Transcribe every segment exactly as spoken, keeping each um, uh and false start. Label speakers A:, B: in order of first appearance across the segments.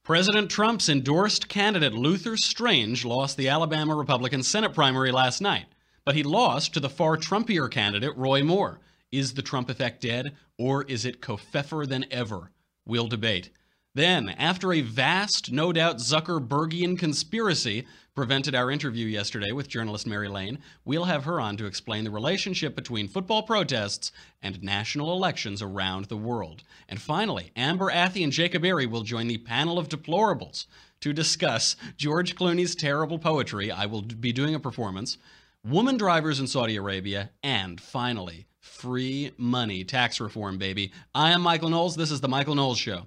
A: President Trump's endorsed candidate Luther Strange lost the Alabama Republican Senate primary last night, but he lost to the far Trumpier candidate Roy Moore. Is the Trump effect dead, or is it covfefer than ever? We'll debate. Then, after a vast, no doubt Zuckerbergian conspiracy prevented our interview yesterday with journalist Mary Lane, we'll have her on to explain the relationship between football protests and national elections around the world. And finally, Amber Athey and Jacob Airy will join the panel of deplorables to discuss George Clooney's terrible poetry. I will be doing a performance, woman drivers in Saudi Arabia, and finally, free money tax reform, baby. I am Michael Knowles. This is The Michael Knowles Show.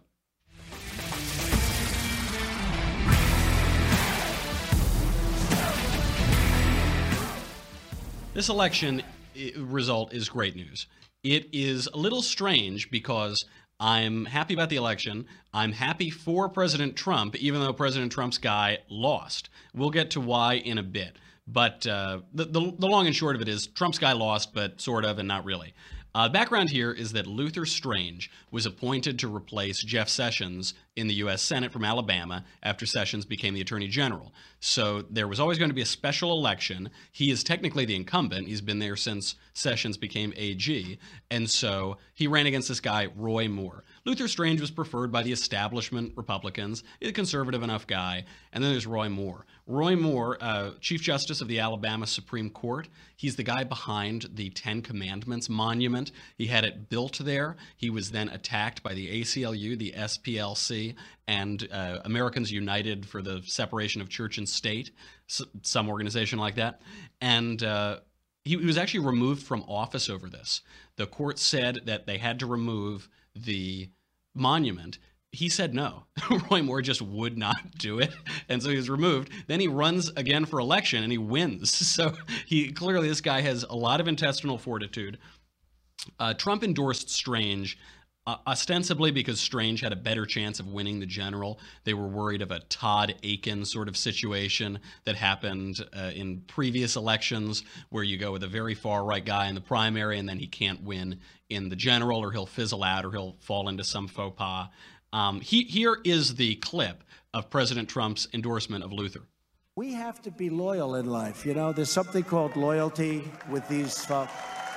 A: This election result is great news. It is a little strange because I'm happy about the election. I'm happy for President Trump, even though President Trump's guy lost. We'll get to why in a bit. But uh, the, the, the long and short of it is Trump's guy lost, but sort of and not really. Uh, background here is that Luther Strange was appointed to replace Jeff Sessions in the U S Senate from Alabama after Sessions became the Attorney General. So there was always going to be a special election. He is technically the incumbent. He's been there since Sessions became A G. And so he ran against this guy, Roy Moore. Luther Strange was preferred by the establishment Republicans. He's a conservative enough guy. And then there's Roy Moore. Roy Moore, uh, Chief Justice of the Alabama Supreme Court. He's the guy behind the Ten Commandments monument. He had it built there. He was then attacked by the A C L U, the S P L C, and uh, Americans United for the Separation of Church and State, s- some organization like that. And uh, he, he was actually removed from office over this. The court said that they had to remove the monument. He said no. Roy Moore just would not do it, and so he was removed. Then he runs again for election, and he wins. So he clearly, this guy has a lot of intestinal fortitude. Uh, Trump endorsed Strange uh, ostensibly because Strange had a better chance of winning the general. They were worried of a Todd Aiken sort of situation that happened uh, in previous elections, where you go with a very far-right guy in the primary, and then he can't win in the general, or he'll fizzle out, or he'll fall into some faux pas. Um, he, here is the clip of President Trump's endorsement of Luther.
B: We have to be loyal in life. You know, there's something called loyalty with these folks.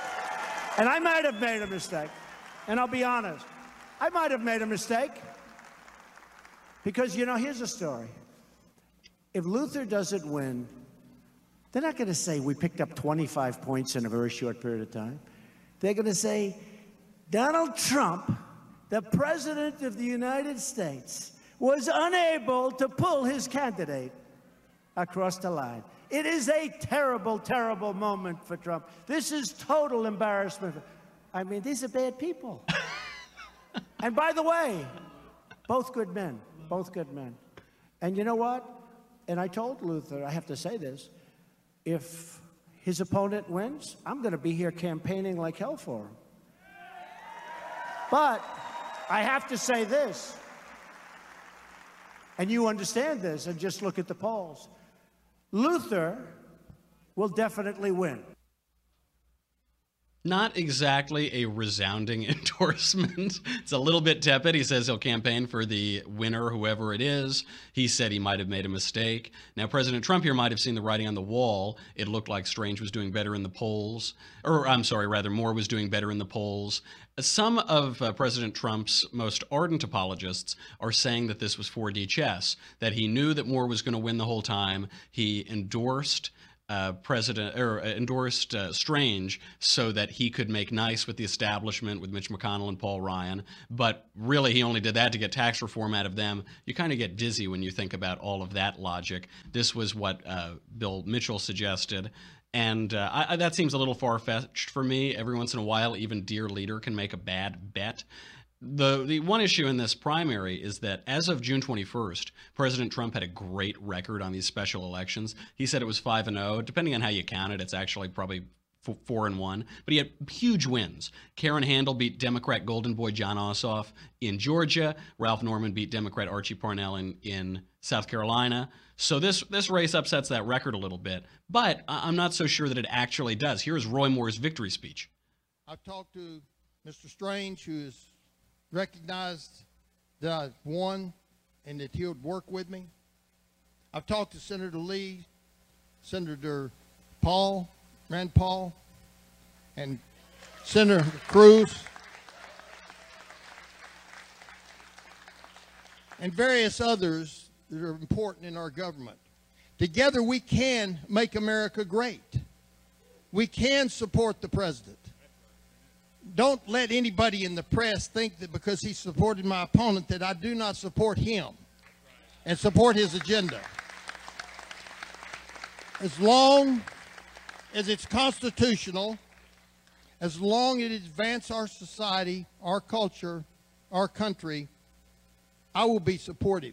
B: And I might have made a mistake. And I'll be honest. I might have made a mistake. Because, you know, here's a story. If Luther doesn't win, they're not going to say we picked up twenty-five points in a very short period of time. They're going to say Donald Trump, the President of the United States, was unable to pull his candidate across the line. It is a terrible, terrible moment for Trump. This is total embarrassment. I mean, these are bad people. And by the way, both good men, both good men. And you know what? And I told Luther, I have to say this, if his opponent wins, I'm going to be here campaigning like hell for him. But I have to say this, and you understand this, and just look at the polls. Luther will definitely win.
A: Not exactly a resounding endorsement. It's a little bit tepid. He says he'll campaign for the winner, whoever it is. He said he might have made a mistake. Now, President Trump here might have seen the writing on the wall. It looked like Strange was doing better in the polls. Or, I'm sorry, rather, Moore was doing better in the polls. Some of uh, President Trump's most ardent apologists are saying that this was four D chess, that he knew that Moore was going to win the whole time. He endorsed Uh, president or uh, endorsed uh, Strange so that he could make nice with the establishment, with Mitch McConnell and Paul Ryan. But really, he only did that to get tax reform out of them. You kind of get dizzy when you think about all of that logic. This was what uh, Bill Mitchell suggested. And uh, I, I, that seems a little far-fetched for me. Every once in a while, even Dear Leader can make a bad bet. The the one issue in this primary is that as of June twenty-first, President Trump had a great record on these special elections. He said it was five and oh. Depending on how you count it, it's actually probably four and one. But he had huge wins. Karen Handel beat Democrat Golden Boy John Ossoff in Georgia. Ralph Norman beat Democrat Archie Parnell in, in South Carolina. So this, this race upsets that record a little bit. But I'm not so sure that it actually does. Here's Roy Moore's victory speech.
C: I've talked to Mister Strange, who is recognized that I've won, and that he would work with me. I've talked to Senator Lee, Senator Paul, Rand Paul, and Senator Cruz, and various others that are important in our government. Together we can make America great. We can support the president. Don't let anybody in the press think that because he supported my opponent that I do not support him and support his agenda. As long as it's constitutional, as long as it advances our society, our culture, our country, I will be supportive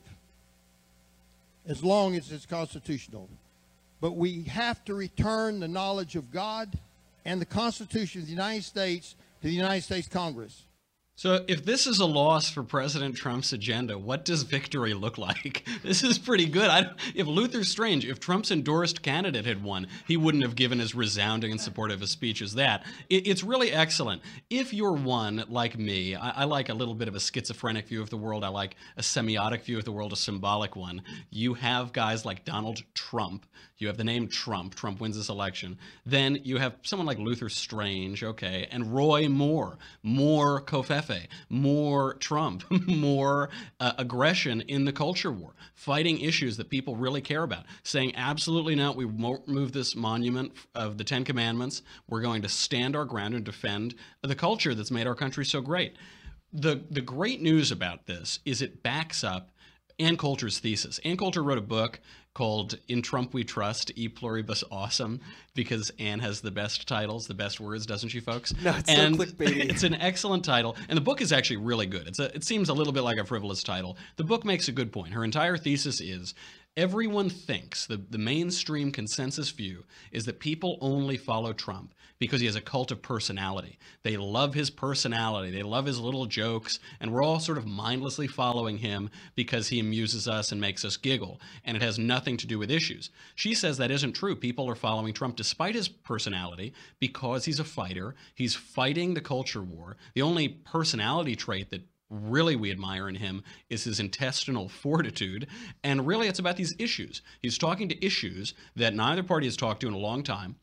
C: as long as it's constitutional. But we have to return the knowledge of God and the Constitution of the United States to the United States Congress.
A: So if this is a loss for President Trump's agenda, what does victory look like? This is pretty good. I, if Luther Strange, if Trump's endorsed candidate had won, he wouldn't have given as resounding and supportive a speech as that. It, it's really excellent. If you're one like me, I, I like a little bit of a schizophrenic view of the world. I like a semiotic view of the world, a symbolic one. You have guys like Donald Trump. You have the name Trump. Trump wins this election. Then you have someone like Luther Strange, okay, and Roy Moore, more Covfefe, more Trump, more uh, aggression in the culture war, fighting issues that people really care about, saying absolutely not, we won't move this monument of the Ten Commandments. We're going to stand our ground and defend the culture that's made our country so great. The, the great news about this is it backs up Ann Coulter's thesis. Ann Coulter wrote a book called In Trump We Trust, E Pluribus Awesome, because Ann has the best titles, the best words, doesn't she, folks?
D: No, it's
A: and
D: so clickbaity.
A: It's an excellent title, and the book is actually really good. It's a, it seems a little bit like a frivolous title. The book makes a good point. Her entire thesis is everyone thinks, the, the mainstream consensus view is that people only follow Trump because he has a cult of personality. They love his personality. They love his little jokes, and we're all sort of mindlessly following him because he amuses us and makes us giggle, and it has nothing to do with issues. She says that isn't true. People are following Trump despite his personality because he's a fighter. He's fighting the culture war. The only personality trait that really we admire in him is his intestinal fortitude, and really it's about these issues. He's talking to issues that neither party has talked to in a long time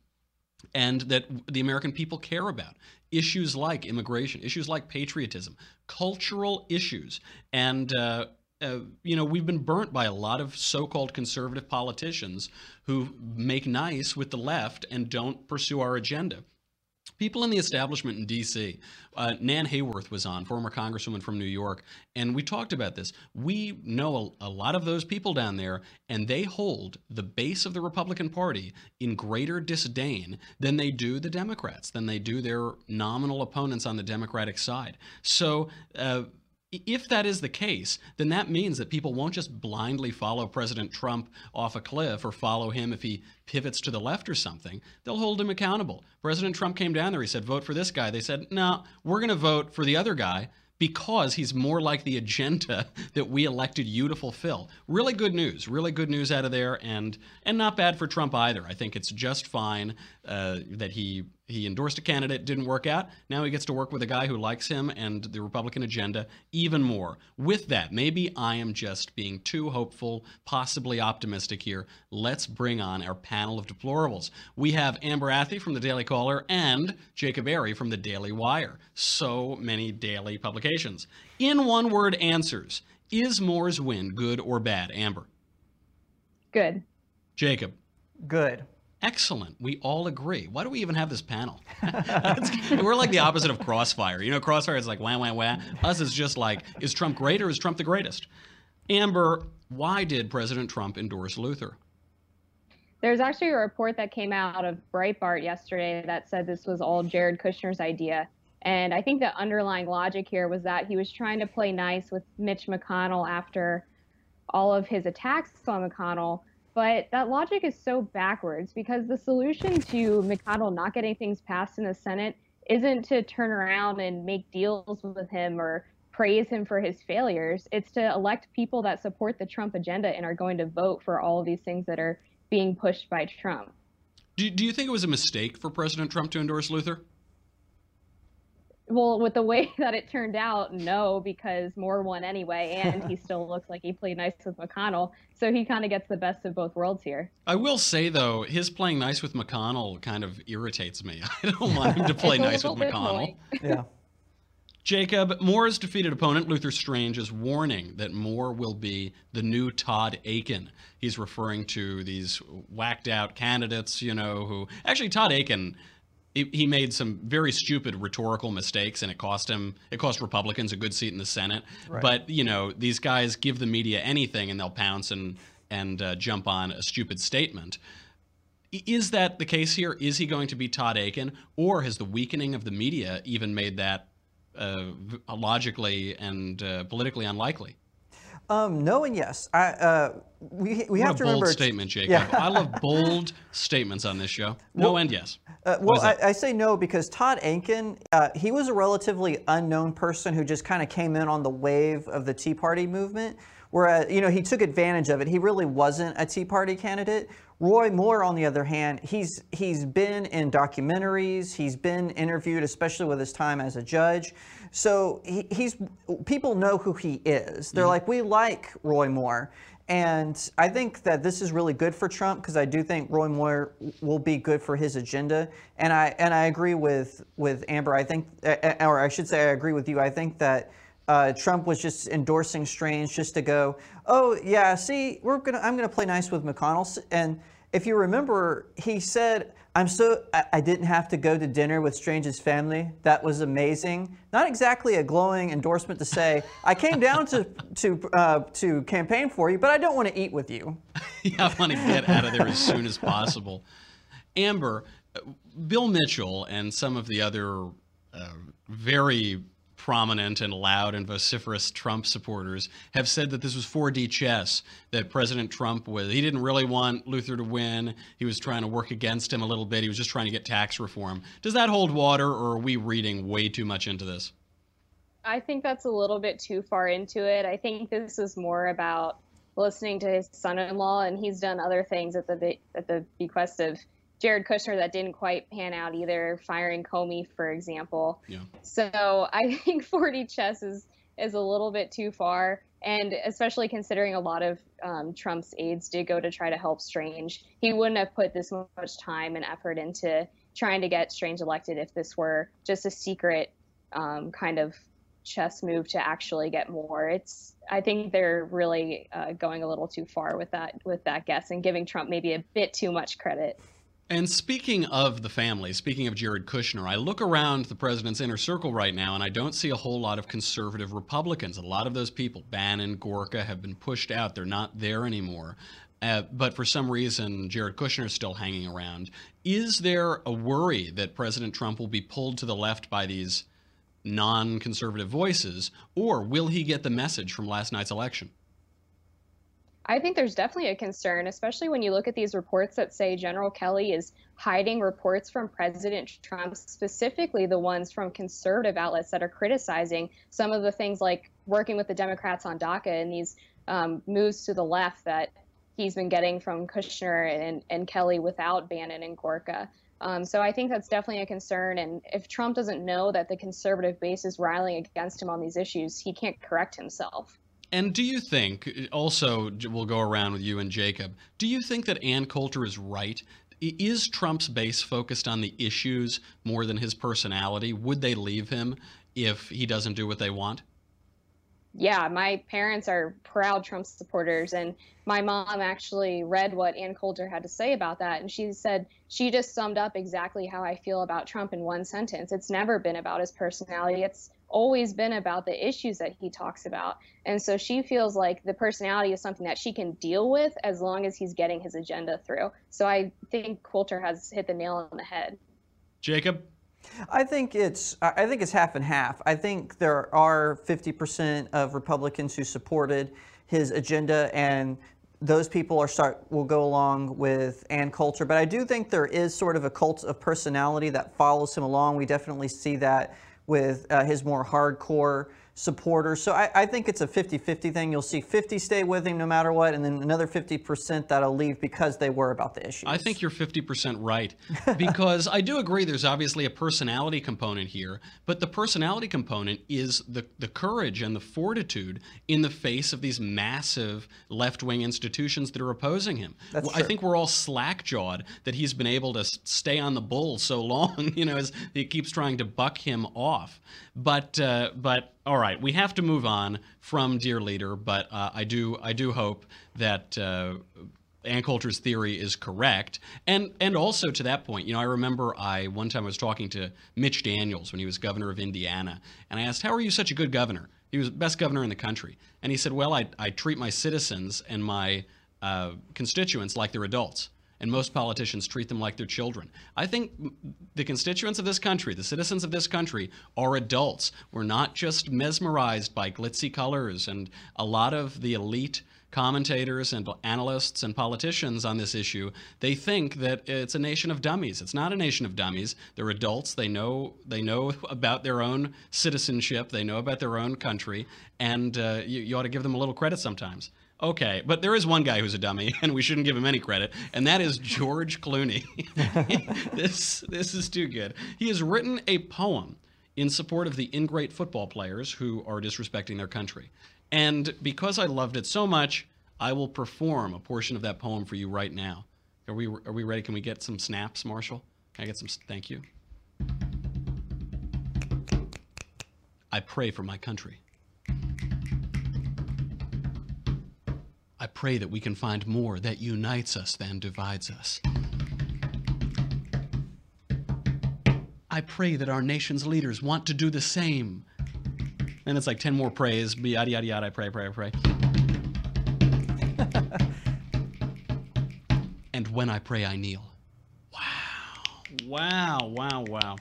A: and that the American people care about. Issues like immigration, issues like patriotism, cultural issues. And, uh, uh, you know, we've been burnt by a lot of so-called conservative politicians who make nice with the left and don't pursue our agenda. People in the establishment in D C, uh, Nan Hayworth was on, former congresswoman from New York, and we talked about this. We know a, a lot of those people down there, and they hold the base of the Republican Party in greater disdain than they do the Democrats, than they do their nominal opponents on the Democratic side. So, uh, if that is the case, then that means that people won't just blindly follow President Trump off a cliff or follow him if he pivots to the left or something. They'll hold him accountable. President Trump came down there. He said, vote for this guy. They said, no, we're going to vote for the other guy because he's more like the agenda that we elected you to fulfill. Really good news. Really good news out of there, and and not bad for Trump either. I think it's just fine uh, that he he endorsed a candidate, didn't work out. Now he gets to work with a guy who likes him and the Republican agenda even more. With that, maybe I am just being too hopeful, possibly optimistic here. Let's bring on our panel of deplorables. We have Amber Athey from the Daily Caller and Jacob Airy from the Daily Wire. So many daily publications. In one-word answers, is Moore's win good or bad? Amber?
E: Good.
A: Jacob?
D: Good.
A: Excellent. We all agree. Why do we even have this panel? We're like the opposite of Crossfire. You know, Crossfire is like wah, wah, wah. Us is just like, is Trump great or is Trump the greatest? Amber, why did President Trump endorse Luther?
E: There's actually a report that came out of Breitbart yesterday that said this was all Jared Kushner's idea. And I think the underlying logic here was that he was trying to play nice with Mitch McConnell after all of his attacks on McConnell. But that logic is so backwards because the solution to McConnell not getting things passed in the Senate isn't to turn around and make deals with him or praise him for his failures. It's to elect people that support the Trump agenda and are going to vote for all of these things that are being pushed by Trump.
A: Do, do you think it was a mistake for President Trump to endorse Luther?
E: Well, with the way that it turned out, no, because Moore won anyway, and he still looks like he played nice with McConnell. So he kind of gets the best of both worlds here.
A: I will say, though, his playing nice with McConnell kind of irritates me. I don't want him to play nice with McConnell.
D: Yeah.
A: Jacob, Moore's defeated opponent, Luther Strange, is warning that Moore will be the new Todd Akin. He's referring to these whacked out candidates, you know, who actually Todd Akin, he, he made some very stupid rhetorical mistakes, and it cost him, it cost Republicans a good seat in the Senate.
D: Right.
A: But, you know, these guys give the media anything and they'll pounce and, and uh, jump on a stupid statement. Is that the case here? Is he going to be Todd Akin? Or has the weakening of the media even made that uh, logically and uh, politically unlikely?
D: Um, no and yes. I, uh, we we
A: what
D: have
A: a
D: to
A: bold
D: remember.
A: statement, Jacob.
D: Yeah.
A: I love bold statements on this show. No
D: Well,
A: and yes.
D: Uh,
A: What
D: well,
A: is that?
D: I, I say no because Todd Akin, uh, he was a relatively unknown person who just kind of came in on the wave of the Tea Party movement. Whereas, you know, he took advantage of it. He really wasn't a Tea Party candidate. Roy Moore, on the other hand, he's he's been in documentaries. He's been interviewed, especially with his time as a judge. So he, he's people know who he is. They're
A: Mm-hmm.
D: like, we like Roy Moore. And I think that this is really good for Trump because I do think Roy Moore will be good for his agenda. And I and I agree with with Amber. I think, or I should say, I agree with you. I think that uh, Trump was just endorsing Strange just to go, oh yeah, see, we're gonna I'm gonna play nice with McConnell. And if you remember, he said, I'm so I, I didn't have to go to dinner with Strange's family. That was amazing. Not exactly a glowing endorsement to say, I came down to to uh, to campaign for you, but I don't want to eat with you.
A: Yeah, I want to get out of there as soon as possible. Amber, uh, Bill Mitchell and some of the other uh, very prominent and loud and vociferous Trump supporters have said that this was four D chess, that President Trump was, he didn't really want Luther to win. He was trying to work against him a little bit. He was just trying to get tax reform. Does that hold water, or are we reading way too much into this?
E: I think that's a little bit too far into it. I think this is more about listening to his son-in-law, and he's done other things at the be- at the bequest of Jared Kushner that didn't quite pan out either, firing Comey, for example.
A: Yeah.
E: So I think four D chess is, is a little bit too far, and especially considering a lot of um, Trump's aides did go to try to help Strange. He wouldn't have put this much time and effort into trying to get Strange elected if this were just a secret um, kind of chess move to actually get more. It's I think they're really uh, going a little too far with that with that guess and giving Trump maybe a bit too much credit.
A: And speaking of the family, speaking of Jared Kushner, I look around the president's inner circle right now, and I don't see a whole lot of conservative Republicans. A lot of those people, Bannon, Gorka, have been pushed out. They're not there anymore. Uh, but for some reason, Jared Kushner is still hanging around. Is there a worry that President Trump will be pulled to the left by these non-conservative voices, or will he get the message from last night's election?
E: I think there's definitely a concern, especially when you look at these reports that say General Kelly is hiding reports from President Trump, specifically the ones from conservative outlets that are criticizing some of the things like working with the Democrats on DACA and these um, moves to the left that he's been getting from Kushner and, and Kelly without Bannon and Gorka. Um, so I think that's definitely a concern. And if Trump doesn't know that the conservative base is rallying against him on these issues, he can't correct himself.
A: And do you think, also, we'll go around with you and Jacob, do you think that Ann Coulter is right? Is Trump's base focused on the issues more than his personality? Would they leave him if he doesn't do what they want?
E: Yeah, my parents are proud Trump supporters, and my mom actually read what Ann Coulter had to say about that, and she said she just summed up exactly how I feel about Trump in one sentence. It's never been about his personality. It's always been about the issues that he talks about. And so she feels like the personality is something that she can deal with as long as he's getting his agenda through. So I think Coulter has hit the nail on the head.
A: Jacob?
D: I think it's I think it's half and half. I think there are fifty percent of Republicans who supported his agenda, and those people are start will go along with Ann Coulter. But I do think there is sort of a cult of personality that follows him along. We definitely see that with uh, his more hardcore supporters. So I, I think it's a fifty fifty thing. You'll see fifty stay with him no matter what, and then another fifty percent that'll leave because they were about the issues.
A: I think you're fifty percent right, because I do agree there's obviously a personality component here, but the personality component is the, the courage and the fortitude in the face of these massive left-wing institutions that are opposing him.
D: That's
A: Well, I
D: true.
A: think we're all slack-jawed that he's been able to s- stay on the bull so long, you know, as he keeps trying to buck him off. But, uh, but all right, we have to move on from Dear Leader, but uh, I do I do hope that uh, Ann Coulter's theory is correct. And and also to that point, you know, I remember I one time I was talking to Mitch Daniels when he was governor of Indiana, and I asked, how are you such a good governor? He was the best governor in the country. And he said, well, I, I treat my citizens and my uh, constituents like they're adults. And most politicians treat them like they're children. I think the constituents of this country, the citizens of this country, are adults. We're not just mesmerized by glitzy colors. And a lot of the elite commentators and analysts and politicians on this issue, they think that it's a nation of dummies. It's not a nation of dummies. They're adults. They know they know about their own citizenship. They know about their own country. And uh, you, you ought to give them a little credit sometimes. Okay, but there is one guy who's a dummy, and we shouldn't give him any credit, and that is George Clooney. this this is too good. He has written a poem in support of the ingrate football players who are disrespecting their country. And because I loved it so much, I will perform a portion of that poem for you right now. Are we are we ready? Can we get some snaps, Marshall? Can I get some? Thank you. I pray for my country. I pray that we can find more that unites us than divides us. I pray that our nation's leaders want to do the same. And it's like ten more prays, yada, yada, yada, I pray, pray, I pray. And when I pray, I kneel. Wow, wow, wow, wow.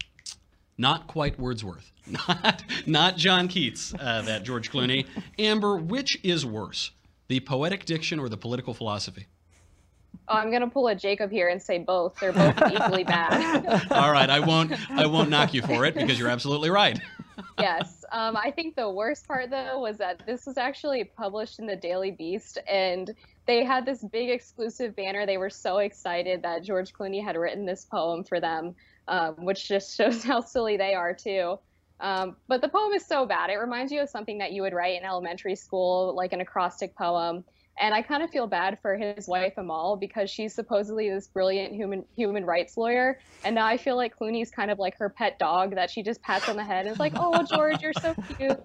A: Not quite Wordsworth. Not, not John Keats, uh, that George Clooney. Amber, which is worse? The poetic diction or the political philosophy?
E: Oh, I'm gonna pull a Jacob here and say both. They're both equally bad.
A: All right, I won't. I won't knock you for it because you're absolutely right.
E: Yes. Um, I think the worst part though was that this was actually published in the Daily Beast, and they had this big exclusive banner. They were so excited that George Clooney had written this poem for them, um, which just shows how silly they are too. Um, but the poem is so bad. It reminds you of something that you would write in elementary school, like an acrostic poem. And I kind of feel bad for his wife, Amal, because she's supposedly this brilliant human human rights lawyer. And now I feel like Clooney's kind of like her pet dog that she just pats on the head and is like, oh, George, you're so cute.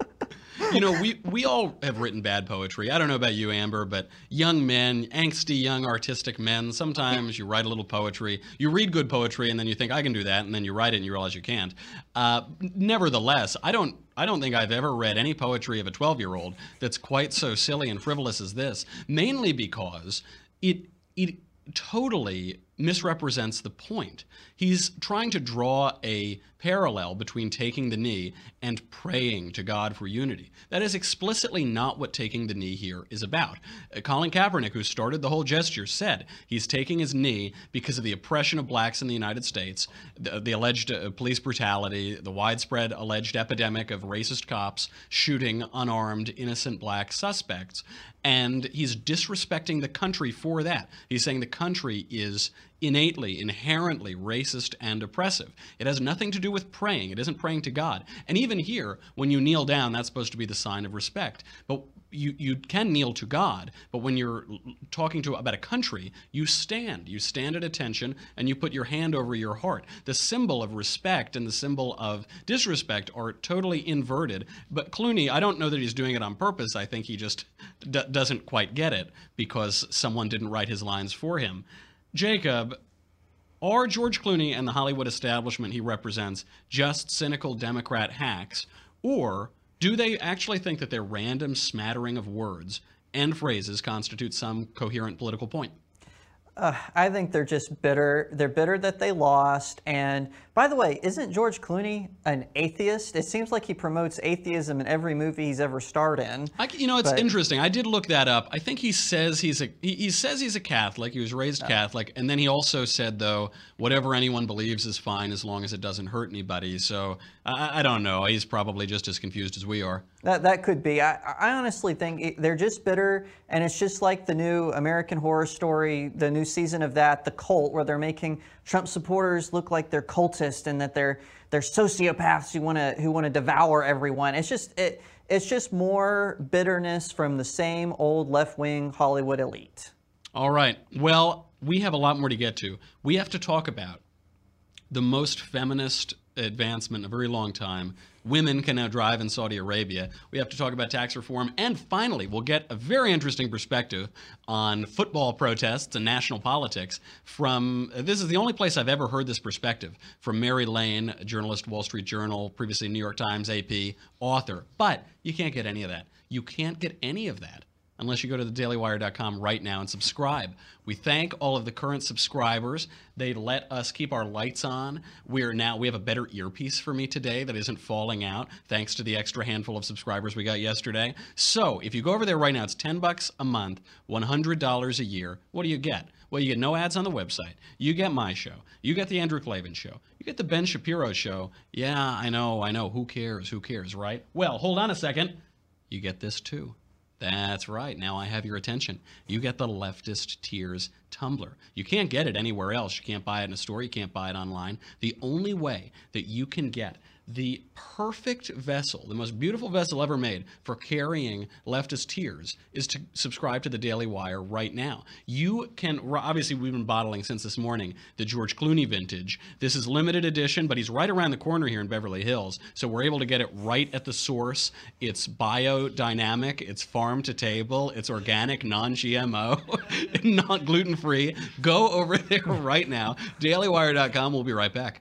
A: You know, we, we all have written bad poetry. I don't know about you, Amber, but young men, angsty young artistic men, sometimes you write a little poetry. You read good poetry and then you think, I can do that, and then you write it and you realize you can't. Uh, nevertheless, I don't I don't think I've ever read any poetry of a twelve-year-old that's quite so silly and frivolous as this, mainly because it it totally misrepresents the point. He's trying to draw a parallel between taking the knee and praying to God for unity. That is explicitly not what taking the knee here is about. Uh, Colin Kaepernick, who started the whole gesture, said he's taking his knee because of the oppression of blacks in the United States, the, the alleged uh, police brutality, the widespread alleged epidemic of racist cops shooting unarmed, innocent black suspects, and he's disrespecting the country for that. He's saying the country is innately, inherently racist and oppressive. It has nothing to do with praying. It isn't praying to God. And even here, when you kneel down, that's supposed to be the sign of respect. But you, you can kneel to God, but when you're talking to about a country, you stand. You stand at attention and you put your hand over your heart. The symbol of respect and the symbol of disrespect are totally inverted. But Clooney, I don't know that he's doing it on purpose. I think he just d- doesn't quite get it because someone didn't write his lines for him. Jacob, are George Clooney and the Hollywood establishment he represents just cynical Democrat hacks, or do they actually think that their random smattering of words and phrases constitute some coherent political point?
D: Uh, I think they're just bitter. They're bitter that they lost, and By the way, isn't George Clooney an atheist? It seems like he promotes atheism in every movie he's ever starred in.
A: I, you know, it's
D: but,
A: interesting. I did look that up. I think he says he's a he, he says he's a Catholic. He was raised oh. Catholic, and then he also said though, whatever anyone believes is fine as long as it doesn't hurt anybody. So I, I don't know. He's probably just as confused as we are.
D: That that could be. I, I honestly think it, they're just bitter, and it's just like the new American Horror Story, the new season of that, The Cult, where they're making Trump supporters look like they're cultists and that they're they're sociopaths who want to who want to devour everyone. It's just it it's just more bitterness from the same old left-wing Hollywood elite.
A: All right. Well, we have a lot more to get to. We have to talk about the most feminist advancement in a very long time. Women can now drive in Saudi Arabia. We have to talk about tax reform. And finally, we'll get a very interesting perspective on football protests and national politics from, this is the only place I've ever heard this perspective, from Mary Lane, a journalist, Wall Street Journal, previously New York Times, A P, author. But you can't get any of that. You can't get any of that unless you go to the daily wire dot com right now and subscribe. We thank all of the current subscribers. They let us keep our lights on. We're now, we have a better earpiece for me today that isn't falling out thanks to the extra handful of subscribers we got yesterday. So if you go over there right now, it's ten bucks a month, one hundred dollars a year. What do you get? Well, you get no ads on the website. You get my show. You get the Andrew Klavan show. You get the Ben Shapiro show. Yeah, I know, I know. Who cares? Who cares, right? Well, hold on a second. You get this too. That's right. Now I have your attention. You get the Leftist Tears tumbler. You can't get it anywhere else. You can't buy it in a store. You can't buy it online. The only way that you can get the perfect vessel, the most beautiful vessel ever made for carrying leftist tears, is to subscribe to the Daily Wire right now. You can, obviously we've been bottling since this morning the George Clooney vintage. This is limited edition, but he's right around the corner here in Beverly Hills, so we're able to get it right at the source. It's biodynamic, it's farm to table, it's organic, non-G M O, not gluten-free. Go over there right now, daily wire dot com. We'll be right back.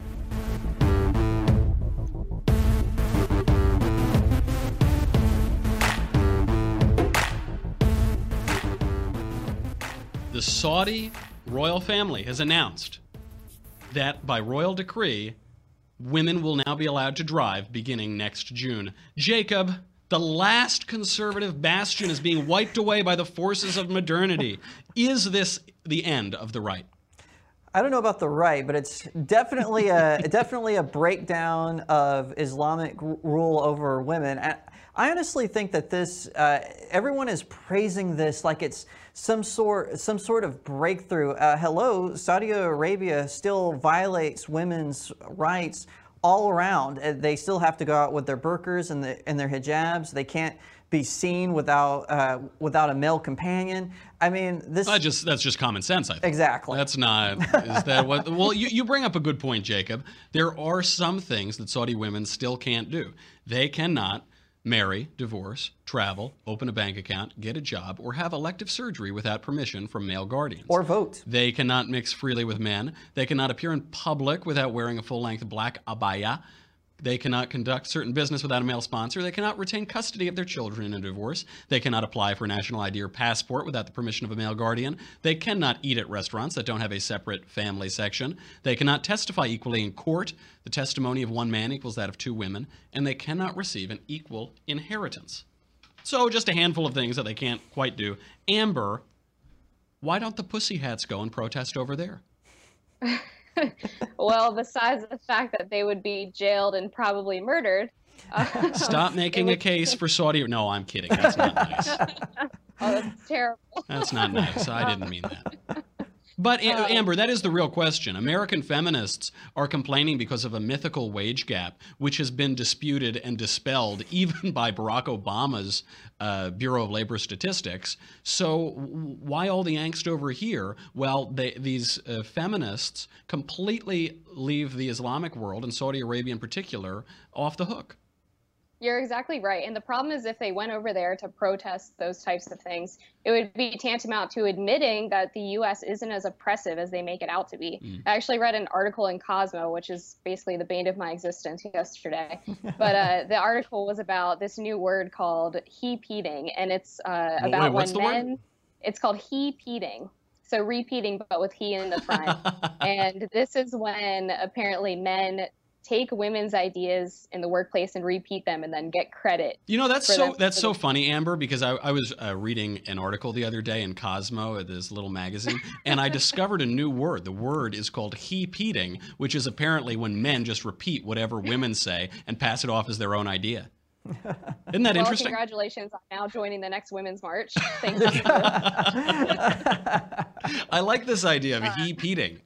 A: The Saudi royal family has announced that by royal decree, women will now be allowed to drive beginning next June. Jacob, the last conservative bastion is being wiped away by the forces of modernity. Is this the end of the right?
D: I don't know about the right, but it's definitely a definitely a breakdown of Islamic rule over women. I, I honestly think that this uh, everyone is praising this like it's some sort some sort of breakthrough. Uh, hello, Saudi Arabia still violates women's rights all around. They still have to go out with their burqas and, the, and their hijabs. They can't be seen without uh, without a male companion. I mean, this.
A: I just that's just common sense. I think.
D: Exactly.
A: That's not. Is that what? Well, you you bring up a good point, Jacob. There are some things that Saudi women still can't do. They cannot marry, divorce, travel, open a bank account, get a job, or have elective surgery without permission from male guardians.
D: Or vote.
A: They cannot mix freely with men. They cannot appear in public without wearing a full-length black abaya. They cannot conduct certain business without a male sponsor. They cannot retain custody of their children in a divorce. They cannot apply for a national I D or passport without the permission of a male guardian. They cannot eat at restaurants that don't have a separate family section. They cannot testify equally in court. The testimony of one man equals that of two women. And they cannot receive an equal inheritance. So just a handful of things that they can't quite do. Amber, why don't the pussy hats go and protest over there?
E: Well, besides the fact that they would be jailed and probably murdered. Uh,
A: Stop making a case for Saudi. No, I'm kidding. That's not nice.
E: Oh, that's terrible.
A: That's not nice. I didn't mean that. But, Amber, that is the real question. American feminists are complaining because of a mythical wage gap, which has been disputed and dispelled even by Barack Obama's uh, Bureau of Labor Statistics. So why all the angst over here? Well, they, these uh, feminists completely leave the Islamic world, and Saudi Arabia in particular, off the hook.
E: You're exactly right. And the problem is if they went over there to protest those types of things, it would be tantamount to admitting that the U S isn't as oppressive as they make it out to be. Mm. I actually read an article in Cosmo, which is basically the bane of my existence, yesterday. But uh, the article was about this new word called he-peating. And it's uh, about
A: Wait, what's
E: when
A: the
E: men,
A: word?
E: It's called he-peating. So repeating, but with he in the front. And this is when apparently men take women's ideas in the workplace and repeat them and then get credit.
A: You know, that's
E: for
A: so
E: them-
A: that's
E: for
A: so
E: the-
A: funny, Amber, because I, I was uh, reading an article the other day in Cosmo, this little magazine, and I discovered a new word. The word is called he-peating, which is apparently when men just repeat whatever women say and pass it off as their own idea. Isn't that
E: Well,
A: interesting?
E: congratulations on now joining the next Women's March. Thank you.
A: I like this idea of he-peating.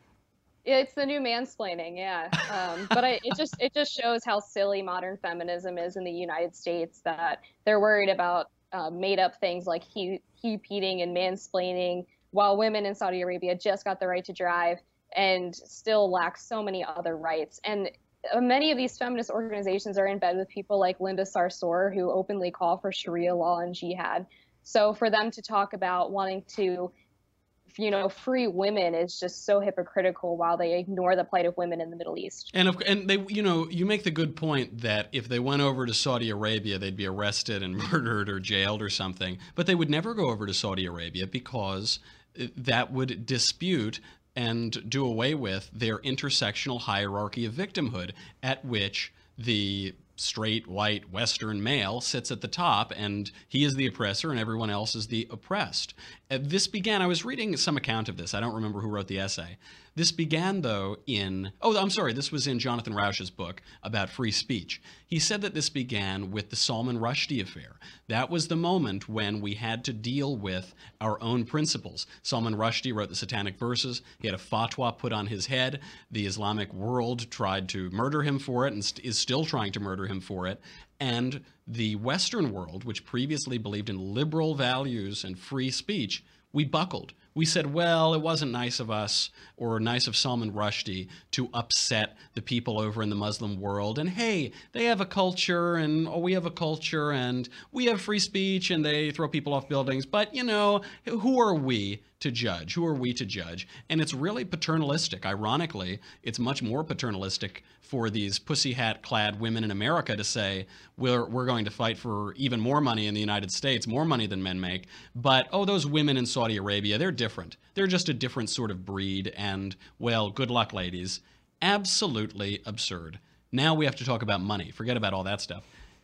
E: It's the new mansplaining, yeah. Um, but I, it just it just shows how silly modern feminism is in the United States, that they're worried about uh, made up things like he he-peating and mansplaining, while women in Saudi Arabia just got the right to drive and still lack so many other rights. And uh, many of these feminist organizations are in bed with people like Linda Sarsour, who openly call for Sharia law and jihad. So for them to talk about wanting to, you know, free women is just so hypocritical while they ignore the plight of women in the Middle East.
A: And of, and they, you know, you make the good point that if they went over to Saudi Arabia, they'd be arrested and murdered or jailed or something. But they would never go over to Saudi Arabia because that would dispute and do away with their intersectional hierarchy of victimhood, at which the straight, white, Western male sits at the top, and he is the oppressor and everyone else is the oppressed. Uh, this began, I was reading some account of this. I don't remember who wrote the essay. This began, though, in, oh, I'm sorry, this was in Jonathan Rauch's book about free speech. He said that this began with the Salman Rushdie affair. That was the moment when we had to deal with our own principles. Salman Rushdie wrote the Satanic Verses. He had a fatwa put on his head. The Islamic world tried to murder him for it and st- is still trying to murder him for it. And the Western world, which previously believed in liberal values and free speech, we buckled. We said, well, it wasn't nice of us or nice of Salman Rushdie to upset the people over in the Muslim world. And hey, they have a culture and oh, we have a culture and we have free speech and they throw people off buildings. But, you know, who are we to judge? Who are we to judge? And it's really paternalistic. Ironically, it's much more paternalistic for these pussy hat clad women in America to say, we're, we're going to fight for even more money in the United States, more money than men make. But, oh, those women in Saudi Arabia, they're different. They're just a different sort of breed. And, well, good luck, ladies. Absolutely absurd. Now we have to talk about money. Forget about all that stuff.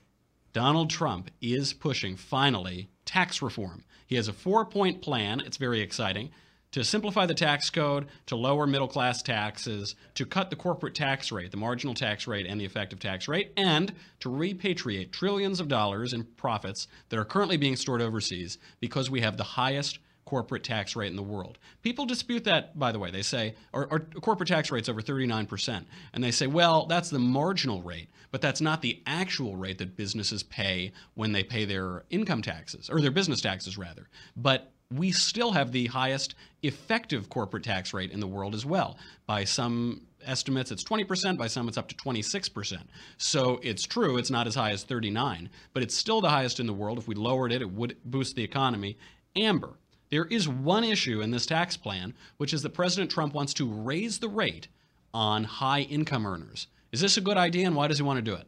A: Donald Trump is pushing, finally, tax reform. He has a four-point plan. It's very exciting. To simplify the tax code, to lower middle-class taxes, to cut the corporate tax rate, the marginal tax rate, and the effective tax rate, and to repatriate trillions of dollars in profits that are currently being stored overseas because we have the highest corporate tax rate in the world. People dispute that, by the way. They say, our, our corporate tax rate's over thirty-nine percent. And they say, well, that's the marginal rate, but that's not the actual rate that businesses pay when they pay their income taxes, or their business taxes, rather. But we still have the highest effective corporate tax rate in the world as well. By some estimates, it's twenty percent. By some, it's up to twenty-six percent. So it's true, it's not as high as thirty-nine, but it's still the highest in the world. If we lowered it, it would boost the economy. Amber, there is one issue in this tax plan, which is that President Trump wants to raise the rate on high income earners. Is this a good idea, and why does he want to do it?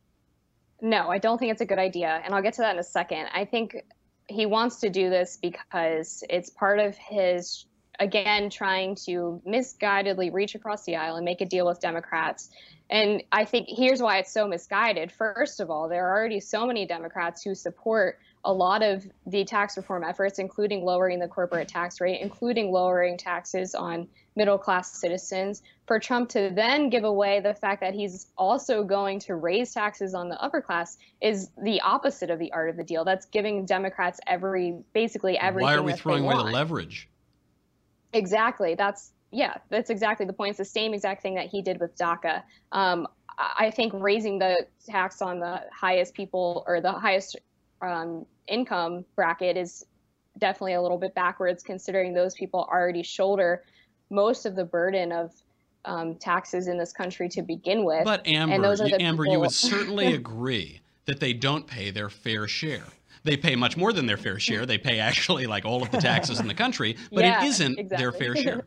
E: No, I don't think it's a good idea. And I'll get to that in a second. I think he wants to do this because it's part of his, again, trying to misguidedly reach across the aisle and make a deal with Democrats. And I think here's why it's so misguided. First of all, there are already so many Democrats who support a lot of the tax reform efforts, including lowering the corporate tax rate, including lowering taxes on middle-class citizens. For Trump to then give away the fact that he's also going to raise taxes on the upper class is the opposite of the art of the deal. That's giving Democrats every, basically everything.
A: Why are we
E: that
A: throwing
E: they
A: away the
E: want.
A: leverage?
E: Exactly. That's, yeah, that's exactly the point. It's the same exact thing that he did with DACA. Um, I think raising the tax on the highest people or the highest um, income bracket is definitely a little bit backwards, considering those people already shoulder most of the burden of um, taxes in this country to begin with.
A: But Amber,
E: and those are
A: you,
E: the
A: Amber,
E: people...
A: you would certainly agree that they don't pay their fair share. They pay much more than their fair share. They pay actually like all of the taxes in the country, but
E: Yeah,
A: it isn't
E: exactly.
A: their fair share.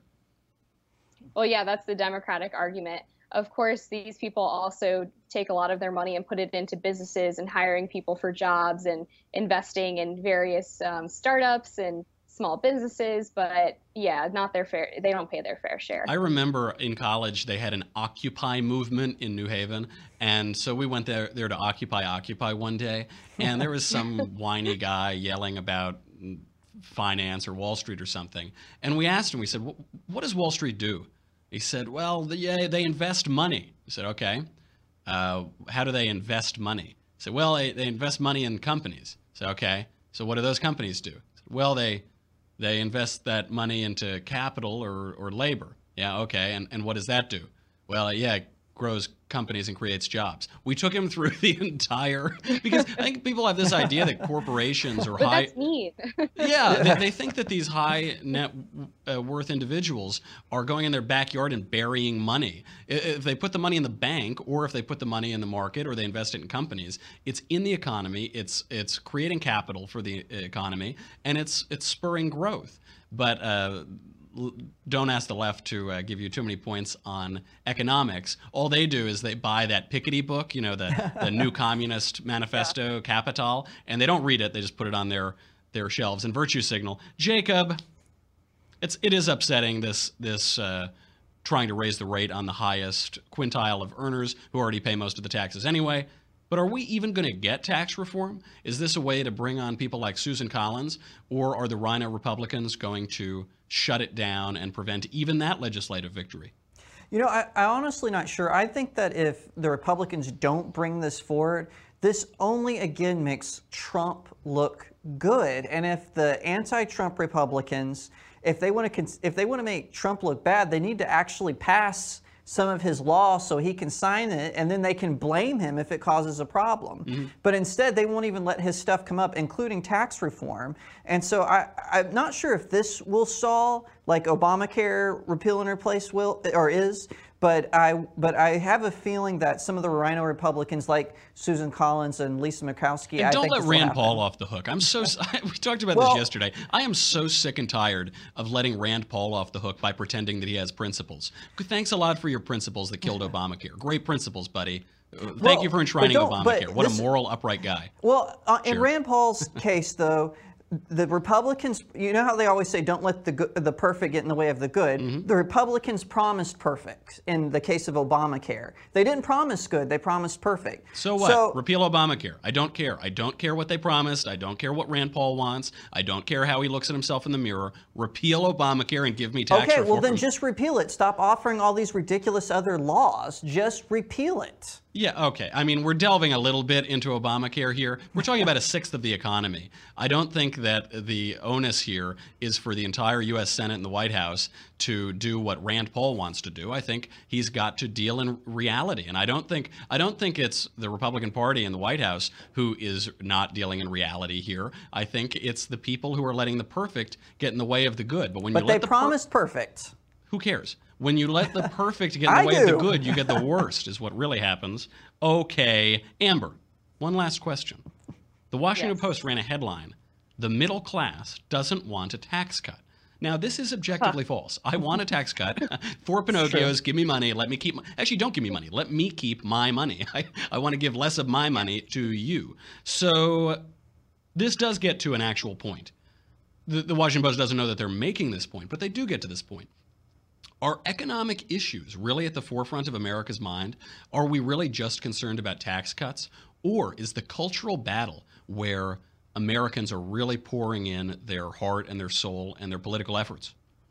E: Well, yeah, that's the Democratic argument. Of course, these people also take a lot of their money and put it into businesses and hiring people for jobs and investing in various um, startups and small businesses, but yeah, not their fair. They don't pay their fair share.
A: I remember in college they had an Occupy movement in New Haven, and so we went there there to Occupy Occupy one day, and there was some whiny guy yelling about finance or Wall Street or something, and we asked him. We said, "What does Wall Street do?" He said, "Well, the, yeah, they invest money." We said, "Okay, uh, how do they invest money?" He said, "Well, they, they invest money in companies." I said, "Okay, so what do those companies do?" I said, "Well, they they invest that money into capital or, or labor." "Yeah, okay, and, and what does that do?" "Well, yeah, it grows companies and creates jobs." We took him through the entire, because I think people have this idea that corporations or
E: but
A: high
E: that's neat.
A: yeah, they, they think that these high net uh, worth individuals are going in their backyard and burying money. I- If they put the money in the bank, or if they put the money in the market, or they invest it in companies, it's in the economy. It's it's creating capital for the economy, and it's it's spurring growth. But uh, l- don't ask the left to uh, give you too many points on economics. All they do is they buy that Piketty book, you know, the the New Communist Manifesto, Capital, and they don't read it. They just put it on their their shelves. And Virtue Signal, Jacob, it's it is upsetting, this this uh, trying to raise the rate on the highest quintile of earners who already pay most of the taxes anyway. But are we even going to get tax reform? Is this a way to bring on people like Susan Collins, or are the Rhino Republicans going to shut it down and prevent even that legislative victory?
D: You know, I, I'm honestly not sure. I think that if the Republicans don't bring this forward, this only again makes Trump look good. And if the anti-Trump Republicans, if they want to, if they want to make Trump look bad, they need to actually pass some of his law so he can sign it, and then they can blame him if it causes a problem. Mm-hmm. But instead, they won't even let his stuff come up, including tax reform. And so I, I'm not sure if this will solve, like Obamacare repeal and replace will or is. But I, but I have a feeling that some of the Rhino Republicans, like Susan Collins and Lisa Murkowski,
A: and
D: I
A: don't
D: think
A: let
D: this will
A: Rand
D: happen.
A: Paul off the hook. I'm so we talked about
D: Well-
A: this yesterday. I am so sick and tired of letting Rand Paul off the hook by pretending that he has principles. Thanks a lot for your principles that killed Obamacare. Great principles, buddy. Uh, Thank
D: Well,
A: you for
D: but
A: enshrining
D: don't- but
A: Obamacare. What
D: this-
A: a moral, upright guy.
D: Well, uh, in
A: Sure.
D: Rand Paul's case, though, the Republicans, you know how they always say, don't let the go- the perfect get in the way of the good?
A: Mm-hmm.
D: The Republicans promised perfect in the case of Obamacare. They didn't promise good, they promised perfect.
A: So what?
D: So,
A: Repeal Obamacare. I don't care. I don't care what they promised. I don't care what Rand Paul wants. I don't care how he looks at himself in the mirror. Repeal Obamacare and give me tax
D: okay,
A: reform.
D: well then just repeal it. Stop offering all these ridiculous other laws. Just repeal it.
A: Yeah, okay. I mean, we're delving a little bit into Obamacare here. We're talking about a sixth of the economy. I don't think that the onus here is for the entire U S Senate and the White House to do what Rand Paul wants to do. I think he's got to deal in reality. And I don't think I don't think it's the Republican Party and the White House who is not dealing in reality here. I think it's the people who are letting the perfect get in the way of the good. But when
D: But
A: you
D: they
A: let the per-
D: promised perfect.
A: who cares? When you let the perfect get in
D: I
A: the way of the
D: do.
A: good, you get the worst, is what really happens. Okay, Amber, one last question. The Washington
E: Yes.
A: Post ran a headline, "The middle class doesn't want a tax cut." Now, this is objectively false. I want a tax cut. Four Pinocchios, give me money, let me keep my, actually, don't give me money. Let me keep my money. I, I want to give less of my money to you. So this does get to an actual point. The, the Washington Post doesn't know that they're making this point, but they do get to this point. Are economic issues really at the forefront of America's mind? Are we really just concerned about tax cuts? Or is the cultural battle where Americans are really pouring in their heart and their soul and their political efforts?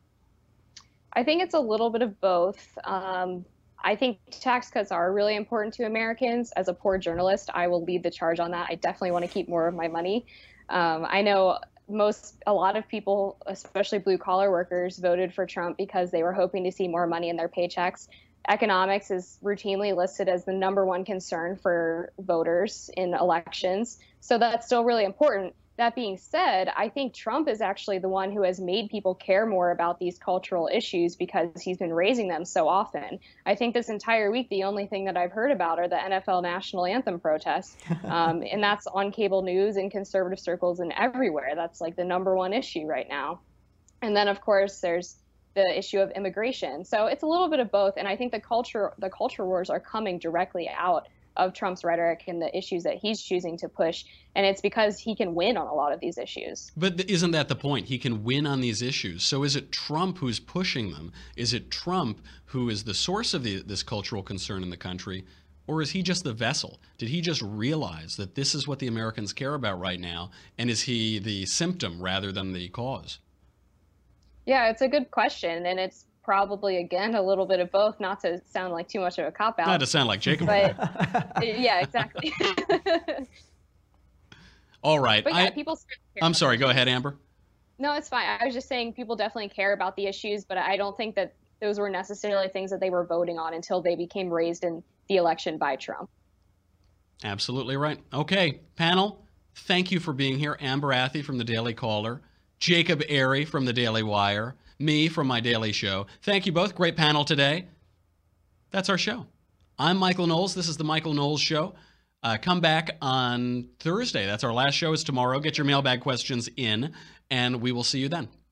E: I think it's a little bit of both. Um, I think tax cuts are really important to Americans. As a poor journalist, I will lead the charge on that. I definitely want to keep more of my money. Um, I know most, a lot of people, especially blue collar workers, voted for Trump because they were hoping to see more money in their paychecks. Economics is routinely listed as the number one concern for voters in elections. So that's still really important. That being said, I think Trump is actually the one who has made people care more about these cultural issues because he's been raising them so often. I think this entire week, the only thing that I've heard about are the N F L national anthem protests. Um, and that's on cable news in conservative circles and everywhere. That's like the number one issue right now. And then, of course, there's the issue of immigration. So it's a little bit of both. And I think the culture, the culture wars are coming directly out of Trump's rhetoric and the issues that he's choosing to push. And it's because he can win on a lot of these issues.
A: But isn't that the point? He can win on these issues. So is it Trump who's pushing them? Is it Trump who is the source of the, this cultural concern in the country? Or is he just the vessel? Did he just realize that this is what the Americans care about right now? And is he the symptom rather than the cause?
E: Yeah, it's a good question. And it's probably, again, a little bit of both, not to sound like too much of a cop-out.
A: Not to sound like Jacob.
E: But yeah, exactly.
A: All right.
E: But yeah,
A: I,
E: people.
A: I'm sorry. Go ahead, Amber.
E: No, it's fine. I was just saying people definitely care about the issues, but I don't think that those were necessarily things that they were voting on until they became raised in the election by Trump.
A: Absolutely right. Okay, panel, thank you for being here. Amber Athey from the Daily Caller, Jacob Airy from the Daily Wire, me from my daily show. Thank you both. Great panel today. That's our show. I'm Michael Knowles. This is the Michael Knowles Show. Uh, come back on Thursday. That's our last show is tomorrow. Get your mailbag questions in, and we will see you then.